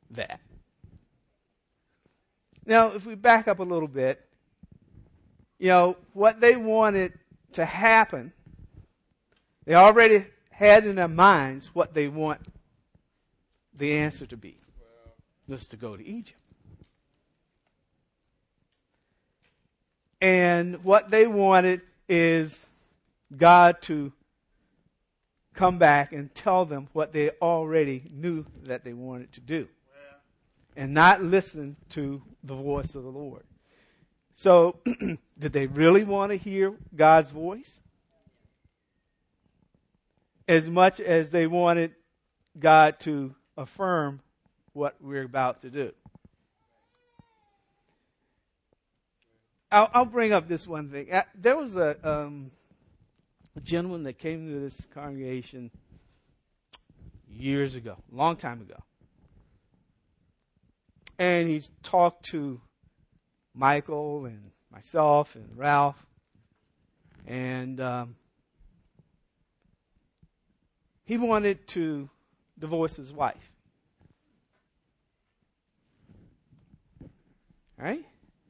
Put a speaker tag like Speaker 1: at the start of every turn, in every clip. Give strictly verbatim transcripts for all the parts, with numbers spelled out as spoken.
Speaker 1: that. Now, if we back up a little bit, you know, what they wanted to happen, they already had in their minds what they want the answer to be. Just to go to Egypt. And what they wanted is God to come back and tell them what they already knew that they wanted to do. And not listen to the voice of the Lord. So, did they really want to hear God's voice? As much as they wanted God to affirm what we're about to do. I'll, I'll bring up this one thing. There was a, um, a gentleman that came to this congregation years ago, a long time ago. And he talked to Michael and myself and Ralph. And um, he wanted to divorce his wife. Right?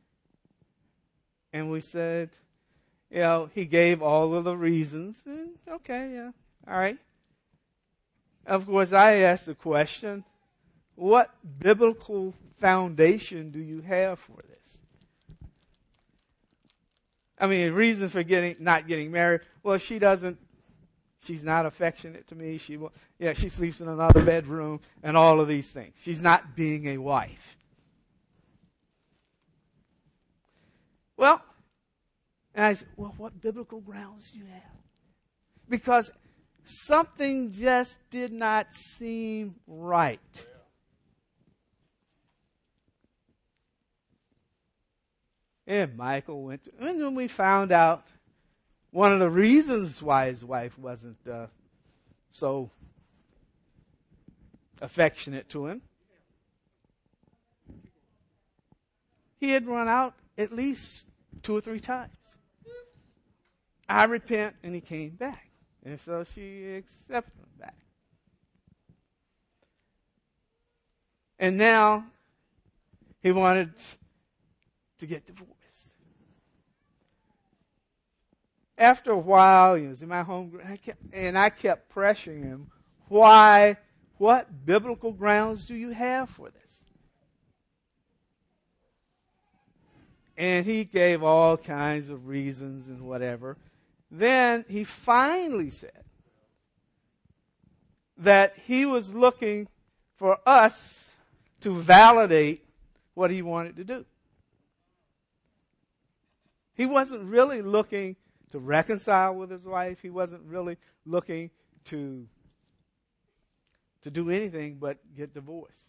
Speaker 1: And we said, you know, he gave all of the reasons. And okay, yeah, all right. Of course, I asked the question, what biblical foundation do you have for this? I mean, reasons for getting not getting married. Well, she doesn't. She's not affectionate to me. She, yeah, she sleeps in another bedroom, and all of these things. She's not being a wife. Well, and I said, well, what biblical grounds do you have? Because something just did not seem right. And Michael went to, and then we found out one of the reasons why his wife wasn't uh, so affectionate to him. He had run out at least two or three times. I repent, and he came back. And so she accepted him back. And now he wanted to get divorced. After a while, he was in my home group, and I kept, and I kept pressuring him, why, what biblical grounds do you have for this? And he gave all kinds of reasons and whatever. Then he finally said that he was looking for us to validate what he wanted to do. He wasn't really looking to reconcile with his wife. He wasn't really looking to, to do anything but get divorced.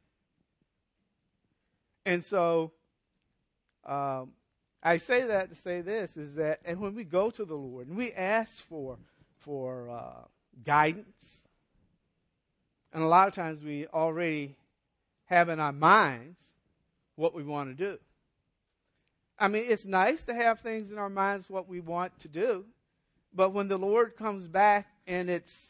Speaker 1: And so, um, I say that to say this, is that, and when we go to the Lord and we ask for, for uh, guidance, and a lot of times we already have in our minds what we want to do. I mean, it's nice to have things in our minds what we want to do, but when the Lord comes back and it's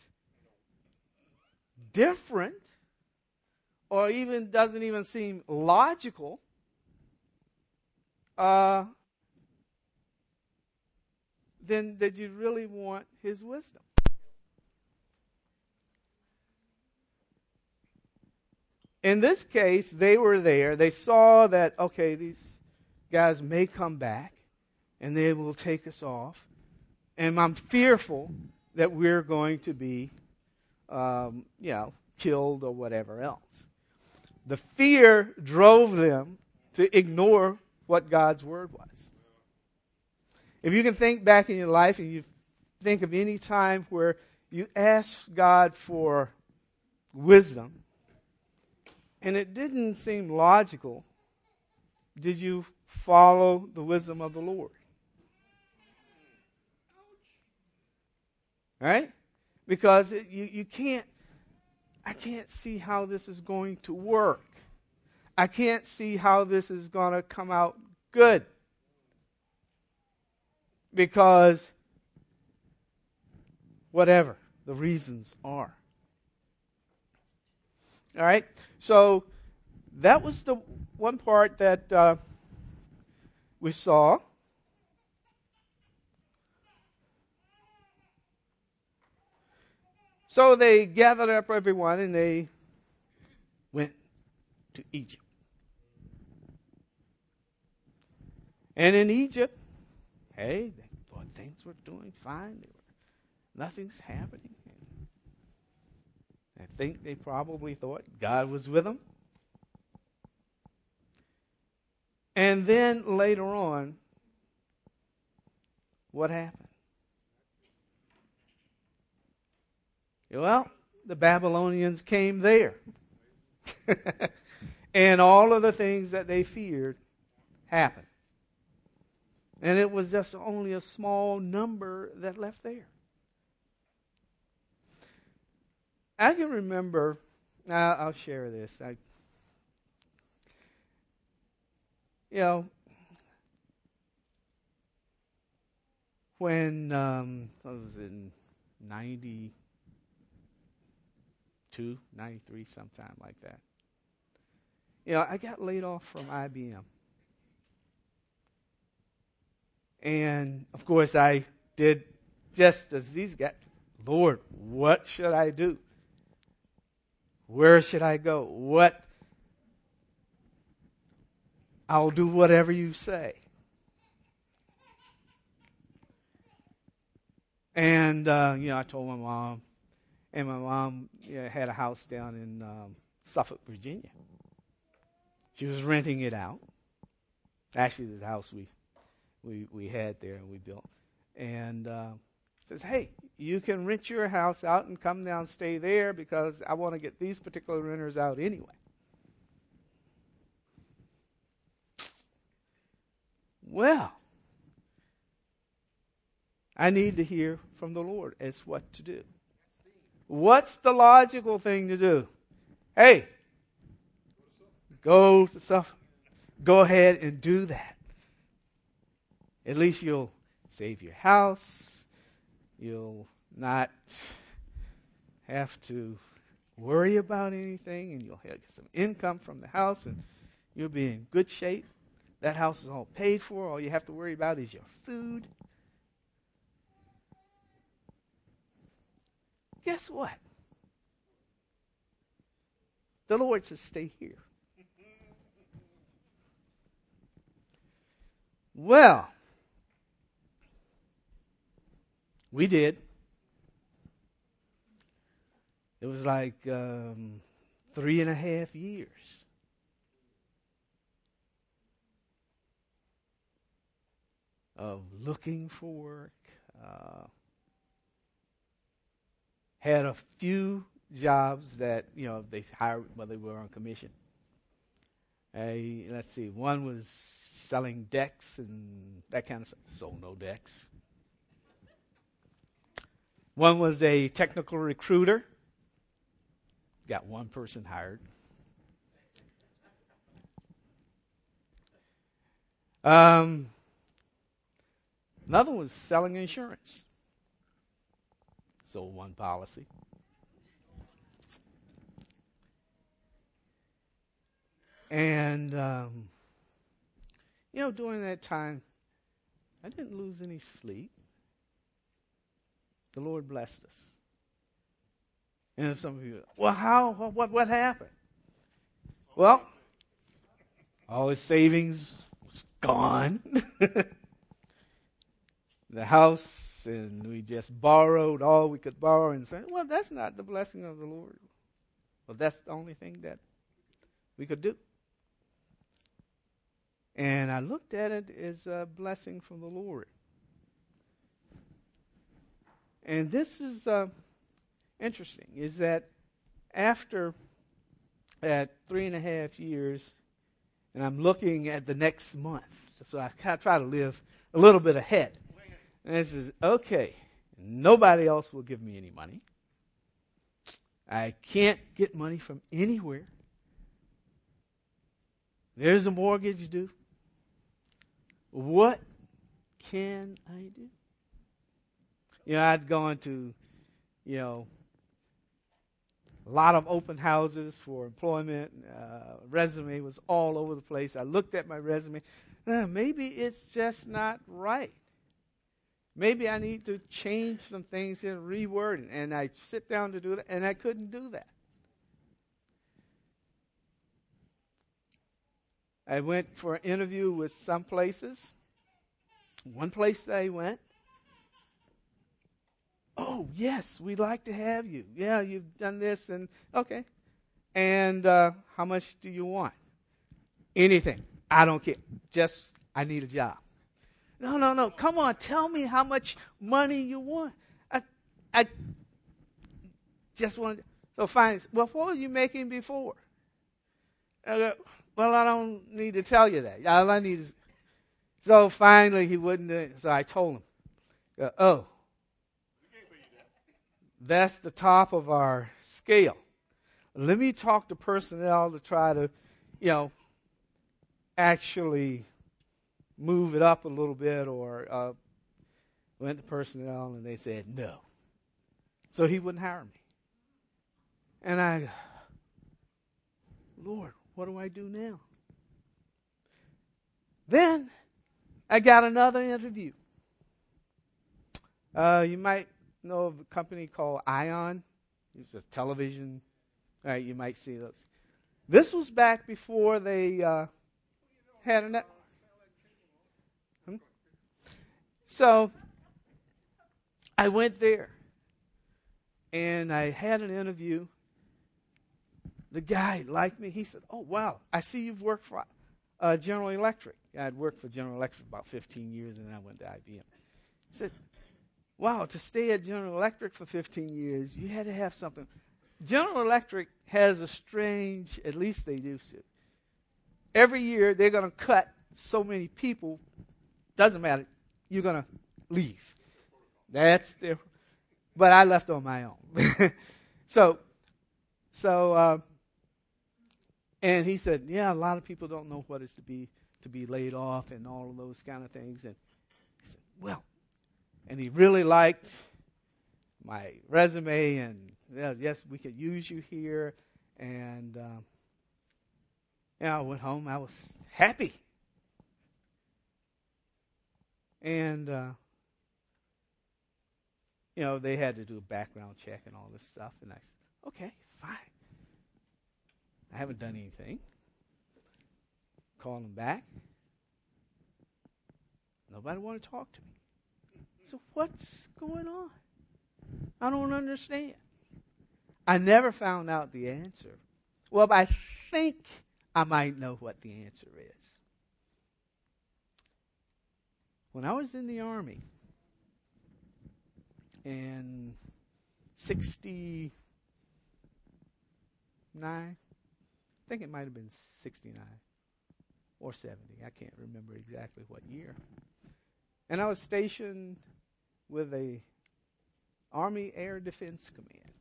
Speaker 1: different, or even doesn't even seem logical, uh, then did you really want His wisdom? In this case, they were there. They saw that, okay, these guys may come back and they will take us off. And I'm fearful that we're going to be, um, you know, killed or whatever else. The fear drove them to ignore what God's word was. If you can think back in your life and you think of any time where you asked God for wisdom and it didn't seem logical, did you follow the wisdom of the Lord? Right? Because it, you, you can't, I can't see how this is going to work. I can't see how this is going to come out good. Because whatever the reasons are. All right? So that was the one part that uh, we saw. So they gathered up everyone and they went to Egypt. And in Egypt, hey, they thought things were doing fine. They were, nothing's happening. I think they probably thought God was with them. And then later on, what happened? Well, the Babylonians came there. And all of the things that they feared happened. And it was just only a small number that left there. I can remember, I'll, I'll share this. I, you know, when, um, I was in ninety-two, ninety-three, sometime like that. You know, I got laid off from I B M. And, of course, I did just as these guys. Lord, what should I do? Where should I go? What? I'll do whatever you say. And, uh, you know, I told my mom, and my mom you know, had a house down in um, Suffolk, Virginia. She was renting it out. Actually, the house we we we had there and we built. And uh, says, hey, you can rent your house out and come down and stay there because I want to get these particular renters out anyway. Well, I need to hear from the Lord as what to do. What's the logical thing to do? Hey, go to Suffolk. Go ahead and do that. At least you'll save your house. You'll not have to worry about anything, and you'll get some income from the house, and you'll be in good shape. That house is all paid for. All you have to worry about is your food. Guess what? The Lord says, stay here. Well, we did. It was like um, three and a half years. Of looking for work. Uh, had a few jobs that, you know, they hired while they were on commission. Uh, let's see, one was selling decks and that kind of stuff. Sold no decks. One was a technical recruiter. Got one person hired. Um, another was selling insurance. Sold one policy. And, um, you know, during that time, I didn't lose any sleep. The Lord blessed us. And some of you, well, how, what, what happened? Well, all his savings was gone. The house, and we just borrowed all we could borrow and said, well, that's not the blessing of the Lord. Well, that's the only thing that we could do. And I looked at it as a blessing from the Lord. And this is uh, interesting, is that after at three and a half years, and I'm looking at the next month, so I kind of try to live a little bit ahead. And it says, okay, nobody else will give me any money. I can't get money from anywhere. There's a mortgage due. What can I do? You know, I'd gone to, you know, a lot of open houses for employment. Uh, resume was all over the place. I looked at my resume. Uh, maybe it's just not right. Maybe I need to change some things and reword it. And I sit down to do that, and I couldn't do that. I went for an interview with some places. One place that I went, oh, yes, we'd like to have you. Yeah, you've done this, and okay. And uh, how much do you want? Anything. I don't care. Just, I need a job. No, no, no. Come on, tell me how much money you want. I, I just want. So finally, well, what were you making before? I go, well, I don't need to tell you that. All I need is. So finally, he wouldn't. Uh, so I told him, uh, oh, that's the top of our scale. Let me talk to personnel to try to, you know, actually move it up a little bit, or uh, went to personnel and they said no. So he wouldn't hire me. And I, Lord, what do I do now? Then I got another interview. Uh, you might know of a company called Ion. It's a television. All right, you might see those. This was back before they uh, had a net. Hmm? So I went there, and I had an interview. The guy liked me. He said, oh, wow, I see you've worked for uh, General Electric. I'd worked for General Electric about fifteen years, and then I went to I B M. He said, wow, to stay at General Electric for fifteen years, you had to have something. General Electric has a strange, at least they do so. Every year, they're going to cut so many people. Doesn't matter. You're going to leave. That's their, but I left on my own. so, so, uh, and he said, yeah, a lot of people don't know what it's to be to be laid off and all of those kind of things. And he said, well, and he really liked my resume, and yeah, yes, we could use you here. And um, yeah, I went home. I was happy. And uh, you know, they had to do a background check and all this stuff. And I said, okay, fine. I haven't done anything. Called them back. Nobody wanted to talk to me. So what's going on? I don't understand. I never found out the answer. Well, but I think I might know what the answer is. When I was in the Army in sixty-nine, I think it might have been sixty-nine or seventy. I can't remember exactly what year. And I was stationed with a Army Air Defense Command.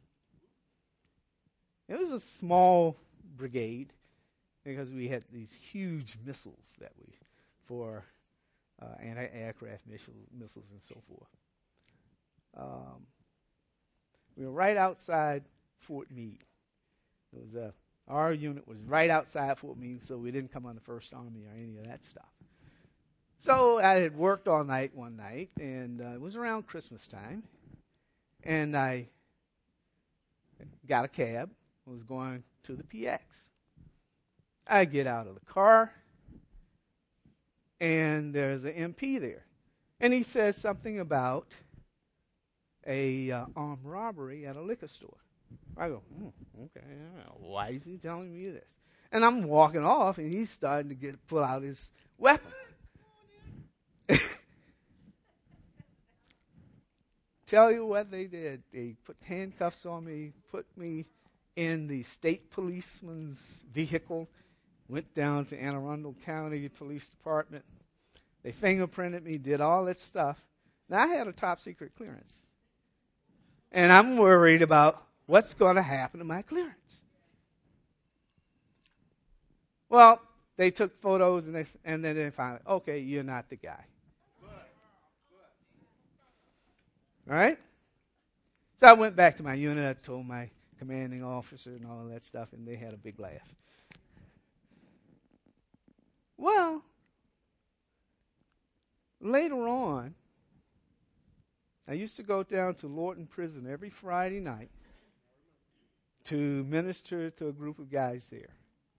Speaker 1: It was a small brigade because we had these huge missiles that we, for uh, anti-aircraft missiles, missiles and so forth. Um, we were right outside Fort Meade. It was a, our unit was right outside Fort Meade, so we didn't come on the First Army or any of that stuff. So I had worked all night one night, and uh, it was around Christmas time, and I got a cab, was going to the P X. I get out of the car, and there's an M P there, and he says something about a uh, armed robbery at a liquor store. I go, hmm, okay, yeah, why is he telling me this? And I'm walking off, and he's starting to get pull out his weapon. Tell you what they did. They put handcuffs on me, put me in the state policeman's vehicle, went down to Anne Arundel County Police Department. They fingerprinted me, did all that stuff. Now, I had a top secret clearance. And I'm worried about what's going to happen to my clearance. Well, they took photos, and, they, and then they found, okay, you're not the guy. All right? So I went back to my unit. I told my commanding officer and all of that stuff, and they had a big laugh. Well, later on, I used to go down to Lorton Prison every Friday night to minister to a group of guys there.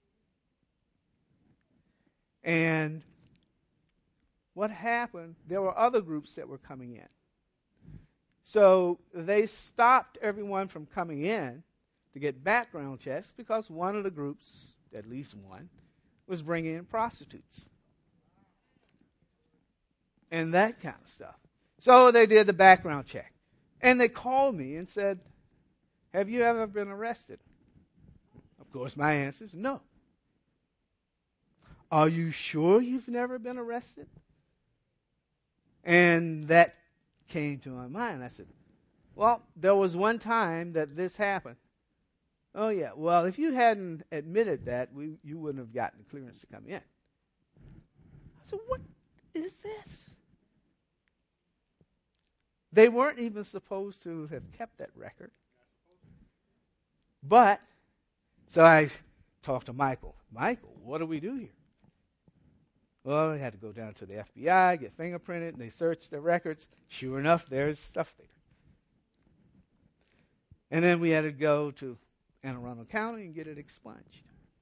Speaker 1: And what happened, there were other groups that were coming in. So they stopped everyone from coming in to get background checks because one of the groups, at least one, was bringing in prostitutes. And that kind of stuff. So they did the background check. And they called me and said, have you ever been arrested? Of course, my answer is no. Are you sure you've never been arrested? And that came to my mind. I said, well, there was one time that this happened. Oh, yeah. Well, if you hadn't admitted that, we, you wouldn't have gotten clearance to come in. I said, what is this? They weren't even supposed to have kept that record. But, so I talked to Michael. Michael, what do we do here? Well, I had to go down to the F B I, get fingerprinted, and they searched the records. Sure enough, there's stuff there. And then we had to go to Anne Arundel County and get it expunged.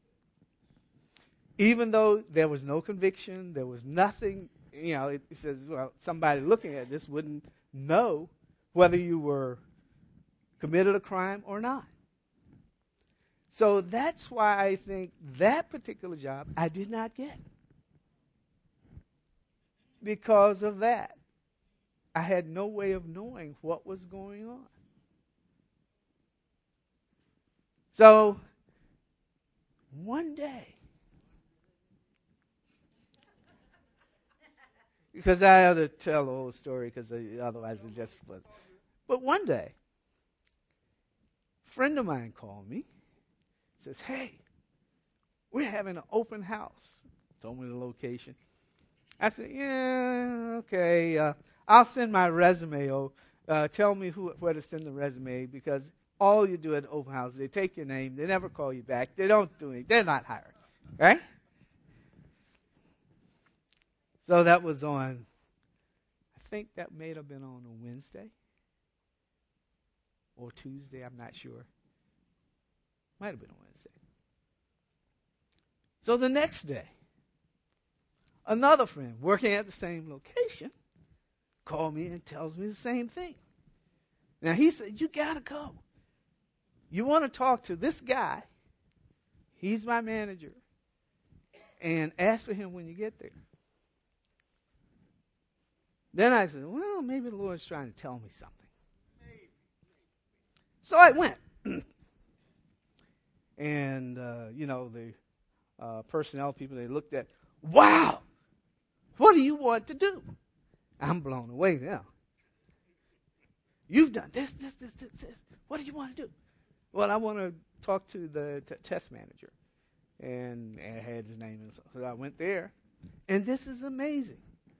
Speaker 1: Even though there was no conviction, there was nothing, you know, it, it says, well, somebody looking at this wouldn't know whether you were committed a crime or not. So that's why I think that particular job I did not get. Because of that. I had no way of knowing what was going on. So, one day, because I had to tell the whole story because otherwise it just was. But one day, a friend of mine called me, says, hey, we're having an open house. Told me the location. I said, yeah, okay, uh, I'll send my resume. Oh, uh, tell me who, where to send the resume, because all you do at the open house, they take your name, they never call you back, they don't do anything, they're not hiring, right? So that was on, I think that may have been on a Wednesday or Tuesday, I'm not sure. Might have been a Wednesday. So the next day, another friend working at the same location called me and tells me the same thing. Now he said, you got to go. You want to talk to this guy. He's my manager. And ask for him when you get there. Then I said, well, maybe the Lord's trying to tell me something. So I went. And, uh, you know, the uh, personnel people, they looked at, wow, what do you want to do? I'm blown away now. You've done this, this, this, this, this. What do you want to do? Well, I want to talk to the t- test manager. And I had his name. And so I went there. And this is amazing.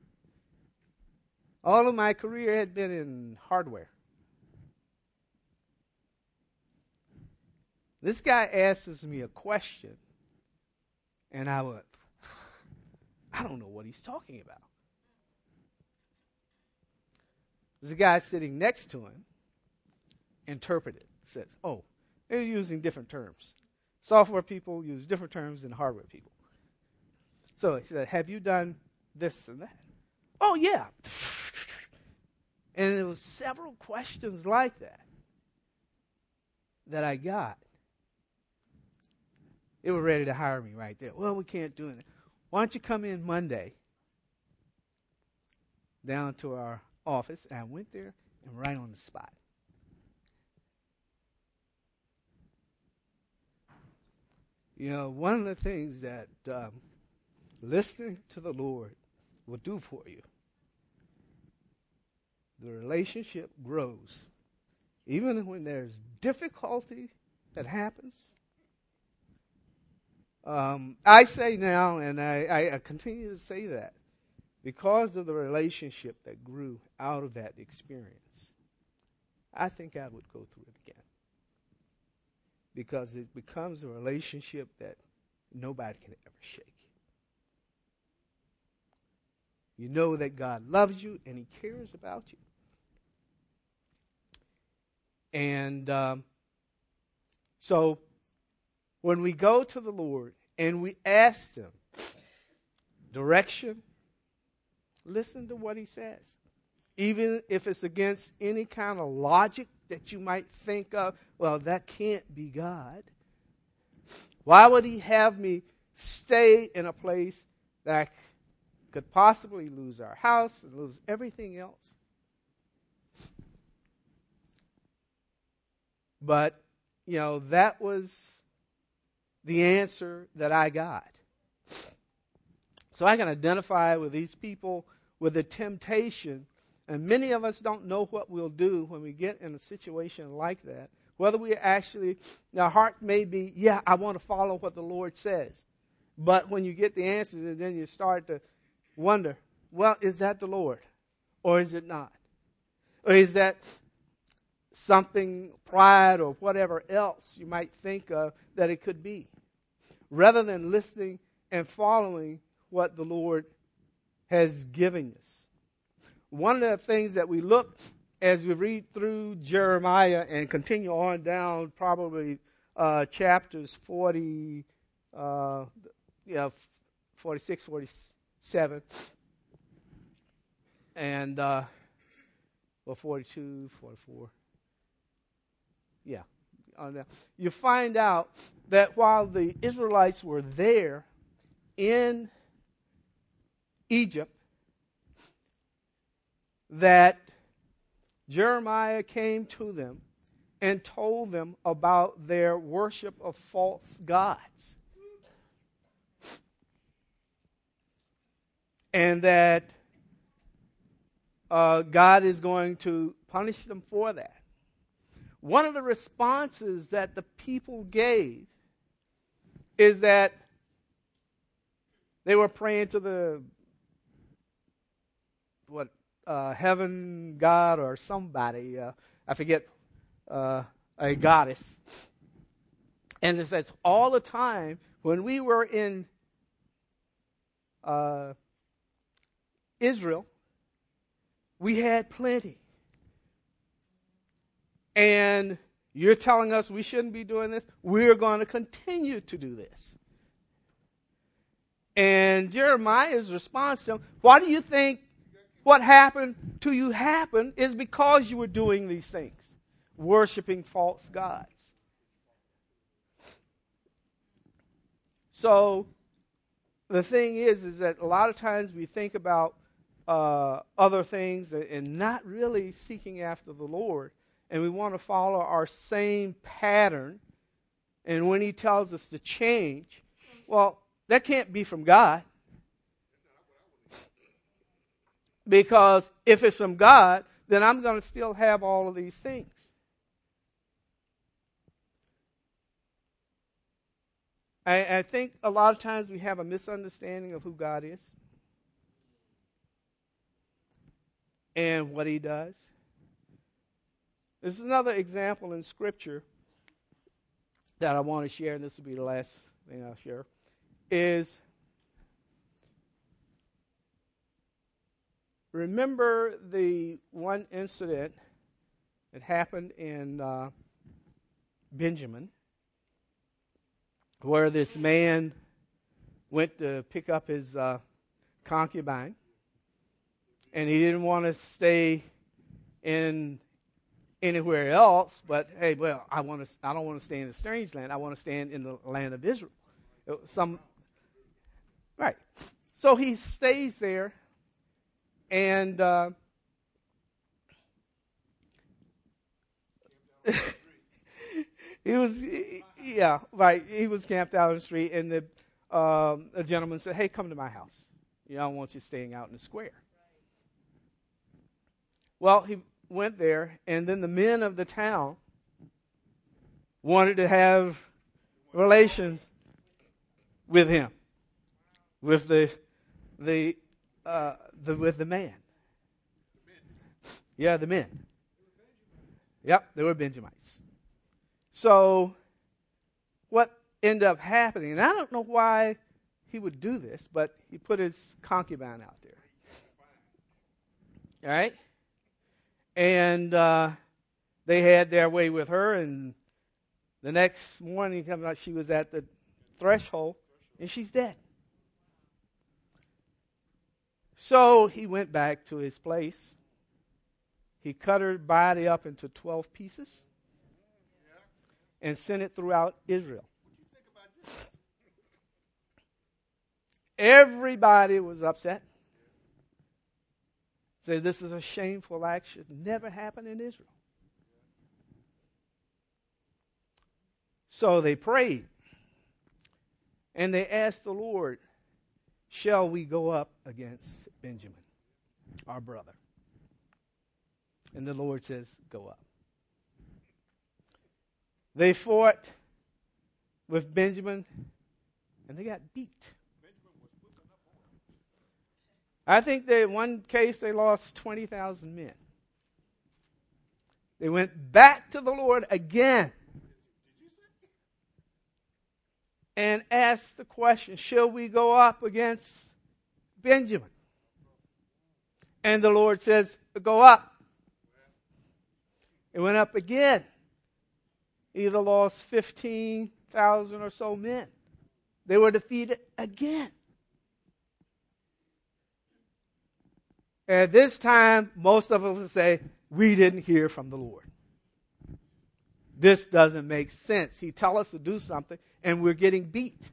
Speaker 1: All of my career had been in hardware. This guy asks me a question. And I went, I don't know what he's talking about. There's a guy sitting next to him, interpreted, says, oh, they're using different terms. Software people use different terms than hardware people. So he said, have you done this and that? Oh, yeah. And there was several questions like that that I got. They were ready to hire me right there. Well, we can't do it. Why don't you come in Monday down to our office? And I went there and right on the spot. You know, one of the things that um, listening to the Lord will do for you, the relationship grows. Even when there's difficulty that happens. Um, I say now, and I, I, I continue to say that, because of the relationship that grew out of that experience, I think I would go through it again. because it becomes a relationship that nobody can ever shake. You know that God loves you and He cares about you. And um, so when we go to the Lord and we ask Him direction, listen to what He says. Even if it's against any kind of logic that you might think of, well, that can't be God. Why would He have me stay in a place that I could possibly lose our house and lose everything else? But, you know, that was the answer that I got. So I can identify with these people with the temptation. And many of us don't know what we'll do when we get in a situation like that. Whether we actually, our heart may be, yeah, I want to follow what the Lord says. But when you get the answers, then you start to wonder, well, is that the Lord? Or is it not? Or is that something, pride or whatever else you might think of that it could be? Rather than listening and following what the Lord has given us. One of the things that we look as we read through Jeremiah and continue on down probably uh, chapters forty, uh, yeah, forty-six, forty-seven, and uh, well, forty-two, forty-four. Yeah, on that. You find out that while the Israelites were there in Egypt, that Jeremiah came to them and told them about their worship of false gods. And that uh, God is going to punish them for that. One of the responses that the people gave is that they were praying to the what uh, heaven god or somebody, uh, I forget, uh, a goddess. And it says all the time when we were in uh, Israel, we had plenty. And you're telling us we shouldn't be doing this? We're going to continue to do this. And Jeremiah's response to him, why do you think what happened to you happened is because you were doing these things, worshiping false gods. So the thing is, is that a lot of times we think about uh, other things and not really seeking after the Lord. And we want to follow our same pattern. And when He tells us to change, well, that can't be from God. Because if it's from God, then I'm going to still have all of these things. I, I think a lot of times we have a misunderstanding of who God is and what He does. This is another example in Scripture that I want to share, and this will be the last thing I'll share, is remember the one incident that happened in uh, Benjamin, where this man went to pick up his uh, concubine, and he didn't want to stay in anywhere else, but hey, well, I want to. I don't want to stay in a strange land. I want to stand in the land of Israel. Some, right. So he stays there, and uh, he was, yeah, right. He was camped out on the street, and the um, a gentleman said, "Hey, come to my house. You know, I don't want you staying out in the square." Well, he went there, and then the men of the town wanted to have relations with him, with the the uh, the with the man. Yeah, the men. Yep, they were Benjamites. So what ended up happening, and I don't know why he would do this, but he put his concubine out there. All right? And uh, they had their way with her, and the next morning, comes out, she was at the threshold, and she's dead. So he went back to his place. He cut her body up into twelve pieces and sent it throughout Israel. Everybody was upset. Said, this is a shameful act. Should never happen in Israel. So they prayed. And they asked the Lord, shall we go up against Benjamin, our brother? And the Lord says, go up. They fought with Benjamin, and they got beat. I think they, in one case they lost twenty thousand men. They went back to the Lord again and asked the question, shall we go up against Benjamin? And the Lord says, go up. It went up again. Either lost fifteen thousand or so men. They were defeated again. At this time, most of us would say, we didn't hear from the Lord. This doesn't make sense. He tells us to do something, and we're getting beat.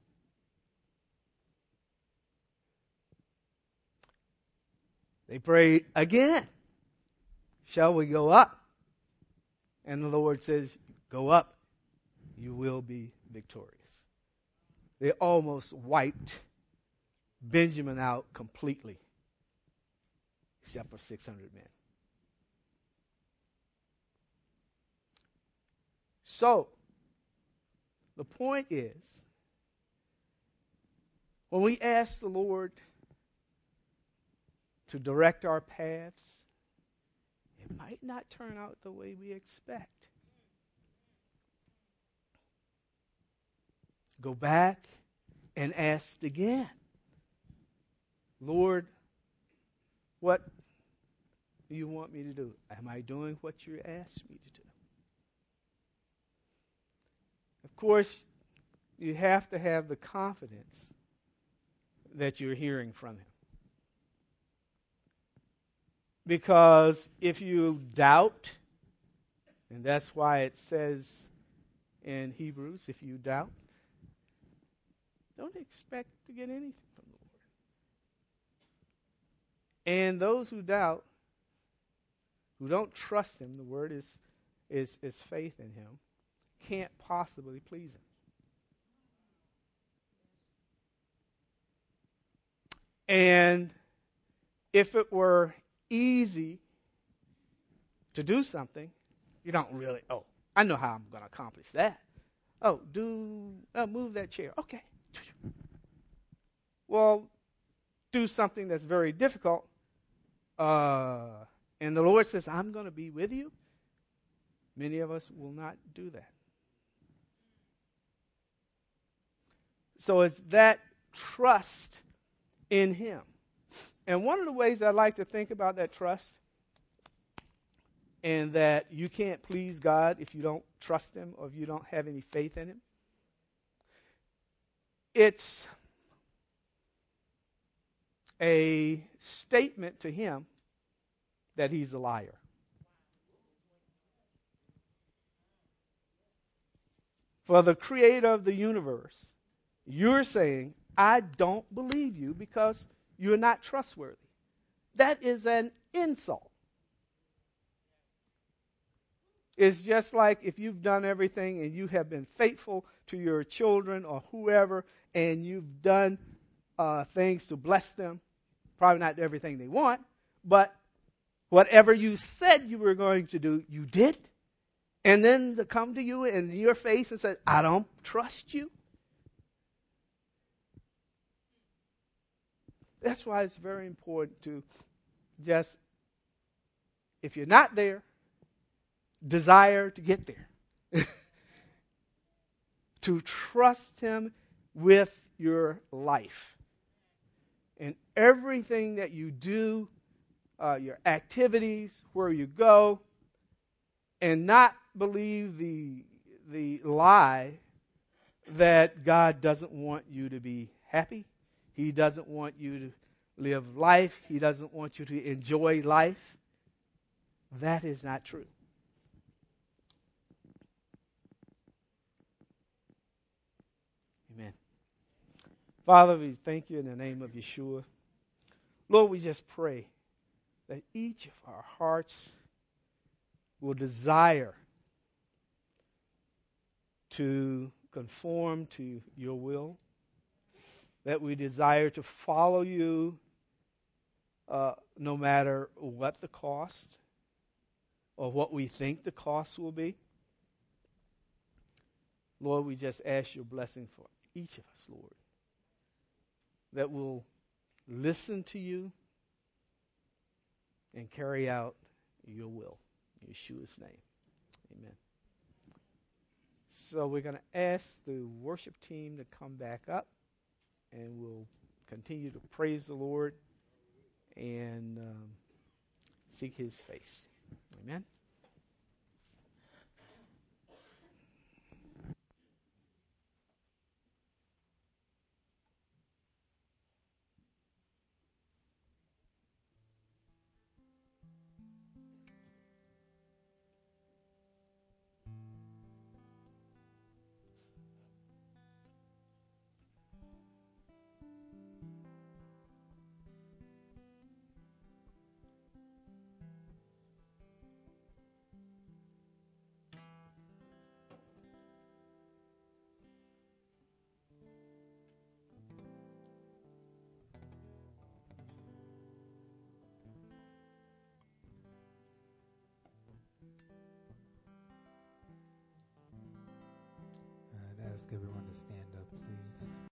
Speaker 1: They prayed again. Shall we go up? And the Lord says, go up. You will be victorious. They almost wiped Benjamin out completely, except for six hundred men. So, the point is, when we ask the Lord to direct our paths, it might not turn out the way we expect. Go back and ask again. Lord, what do you want me to do? Am I doing what you asked me to do? Of course, you have to have the confidence that you're hearing from him. Because if you doubt, and that's why it says in Hebrews, if you doubt, don't expect to get anything from the Lord. And those who doubt, who don't trust him, the word is, is, is faith in him, can't possibly please him. And if it were easy to do something, you don't really, oh, I know how I'm going to accomplish that. Oh, do, uh, move that chair. Okay. Well, do something that's very difficult. Uh, and the Lord says, I'm going to be with you. Many of us will not do that. So it's that trust in him. And one of the ways I like to think about that trust, and that you can't please God if you don't trust him or if you don't have any faith in him, it's a statement to him that he's a liar. For the creator of the universe, you're saying, I don't believe you because you're not trustworthy. That is an insult. It's just like if you've done everything and you have been faithful to your children or whoever, and you've done uh, things to bless them. Probably not everything they want, but whatever you said you were going to do, you did. And then to come to you in your face and say, I don't trust you. That's why it's very important to just, if you're not there, desire to get there. to trust him with your life. And everything that you do, uh, your activities, where you go, and not believe the, the lie that God doesn't want you to be happy. He doesn't want you to live life. He doesn't want you to enjoy life. That is not true. Amen. Father, we thank you in the name of Yeshua. Lord, we just pray that each of our hearts will desire to conform to your will, that we desire to follow you uh, no matter what the cost or what we think the cost will be. Lord, we just ask your blessing for each of us, Lord, that we'll listen to you and carry out your will. In Yeshua's name, amen. So we're going to ask the worship team to come back up, and we'll continue to praise the Lord and um, seek his face. Amen.
Speaker 2: I'd ask everyone to stand up, please.